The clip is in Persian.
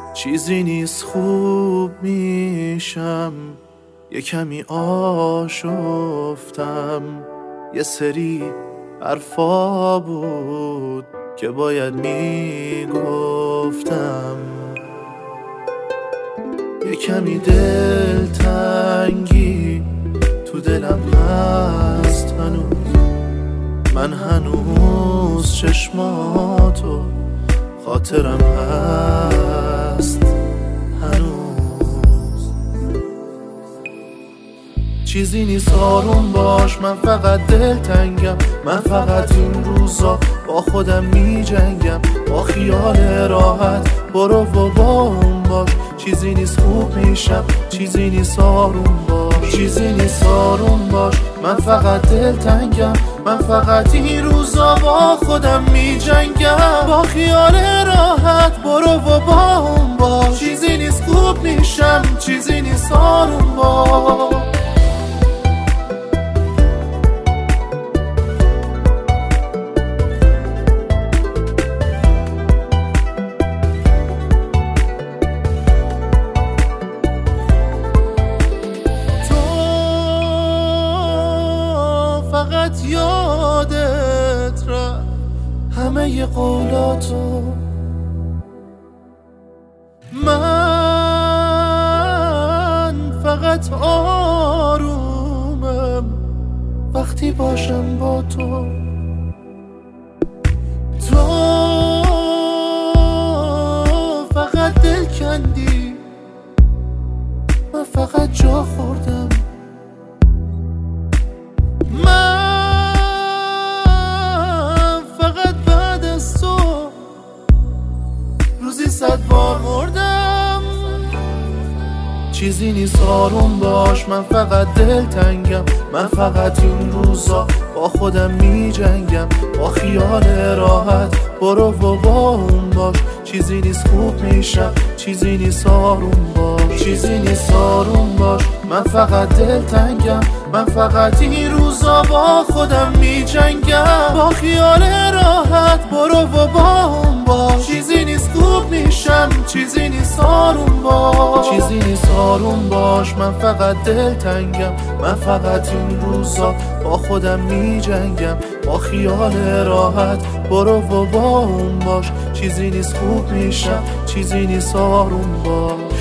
چیزی نیست خوب میشم، یه کمی آشفتم. یه سری حرفا بود که باید میگفتم. یه کمی دلتنگی تو دلم هست هنوز. من هنوز چشماتو خاطرم هست هنوز. چیزی نیست آروم باش، من فقط دلتنگم. من فقط این روزا با خودم می جنگم، با خیال راحت برو و با اون باش. چیزی نیست خوب میشم، چیزی نیست آروم باش، چیزی نیست آروم باش. من فقط دلتنگم، من فقط این روزا با خودم می جنگم، با خیال راحت برو و با اون باش. چیزی نیست خوب میشم، چیزی نیست آروم باش. فقط یادت رفت همه ی قولاتو. من فقط آرومم وقتی باشم با تو. تو فقط دل کندی، من فقط جا خوردم. من فقط بعد از تو روزی 100 بار مردم. چیزی نیست آروم باش، من فقط دلتنگم. من فقط این روزا با خودم می جنگم، با خیال راحت برو و با اون باش. چیزی نیست خوب میشم، چیزی نیست آروم باش، چیزی نیست آروم باش. من فقط دلتنگم، من فقط این روزا با خودم می جنگم، با خیال راحت برو و با اون باش. چیزی نیست خوب میشم، چیزی نیست آروم باش، چیزی نیست آروم باش. من فقط دلتنگم، من فقط این روزا با خودم می جنگم، با خیال راحت برو و با اون باش. چیزی نیست خوب میشم، چیزی نیست آروم باش.